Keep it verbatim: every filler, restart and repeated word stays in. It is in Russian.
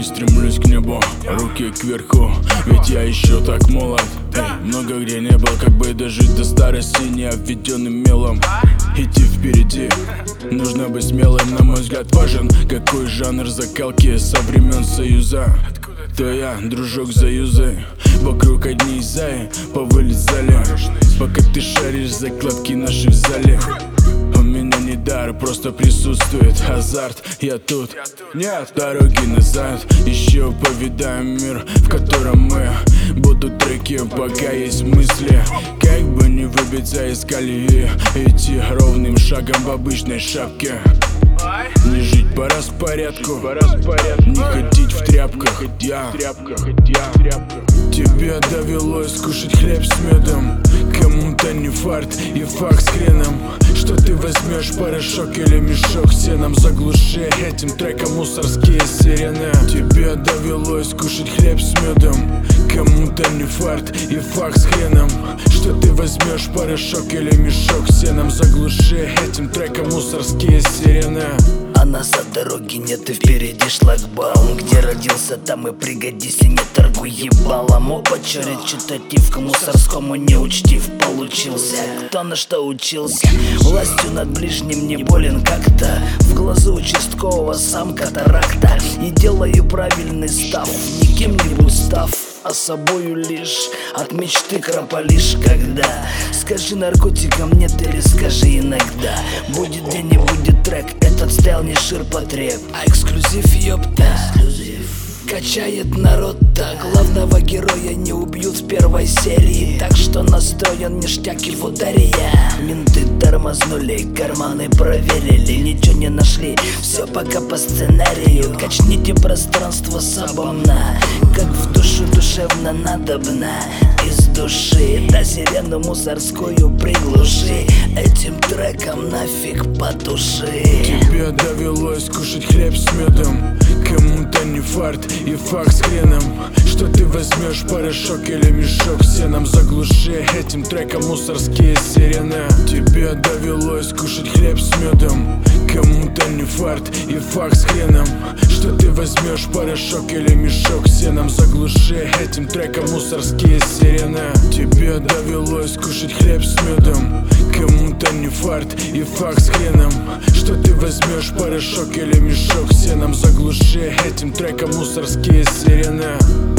стремлюсь к небу, руки кверху, ведь я еще так молод. Эй, много где не был, как бы дожить до старости, не обведенным мелом. Идти впереди, нужно быть смелым, на мой взгляд важен какой жанр закалки со времен Союза. То я, дружок, заюзай, вокруг одни зайи повылезали, пока ты шаришь закладки наши в зале. У меня не дар, просто присутствует азарт. Я тут, нет дороги назад. Еще повидаем мир, в котором мы. Будут треки, пока есть мысли. Как бы не выбиться из колеи, идти ровным шагом в обычной шапке. Не жить по распорядку, не ходить в тряпках. Я тебе довелось кушать хлеб с медом, кому-то не фарт и факт с хреном. Что ты возьмешь, порошок или мешок с сеном? Заглуши этим треком мусорские сирены. Тебе довелось кушать хлеб с медом, кому-то не фарт и факт с хреном. Что ты возьмешь, порошок или мешок с сеном? Заглуши этим треком мусорские сирены. А назад дороги нет и впереди шлагбаум. Где родился, там и пригодись, и не торгуй ебалом. Опачерить читатив, мусорскому не учтив получился. Кто на что учился, властью над ближним не болен как-то. В глазу участкового сам катаракта. И делаю правильный став, не кем-нибудь став, а собою лишь. От мечты кропалишь когда. Скажи наркотикам нет или скажи иногда. Будет день и будет трек, этот стайл не ширпотреб, а эксклюзив, ёпта. Качает народ так, главного героя не убьют в первой серии. Так что настроен ништяк и фудария. Менты тормознули, карманы проверили, ничего не нашли, все пока по сценарию. Качните пространство собомно, как в душу душевно надобно. Из души до сирену мусорскую приглуши, этим треком нафиг потуши. Тебе довелось кушать хлеб с медом, кому-то не фарт и факт с хреном. Что ты возьмешь, порошок или мешок с сеном? Заглуши этим треком мусорские сирены. Тебе довелось кушать хлеб с медом, кому-то не фарт и факт с хреном. Что ты возьмешь, порошок или мешок с сеном? Заглуши этим треком мусорские сирены. Тебе довелось кушать хлеб с медом, кому-то не фарт и факт с хреном. Что ты возьмешь, порошок или мешок с сеном? Заглуши этим треком мусорские сирены.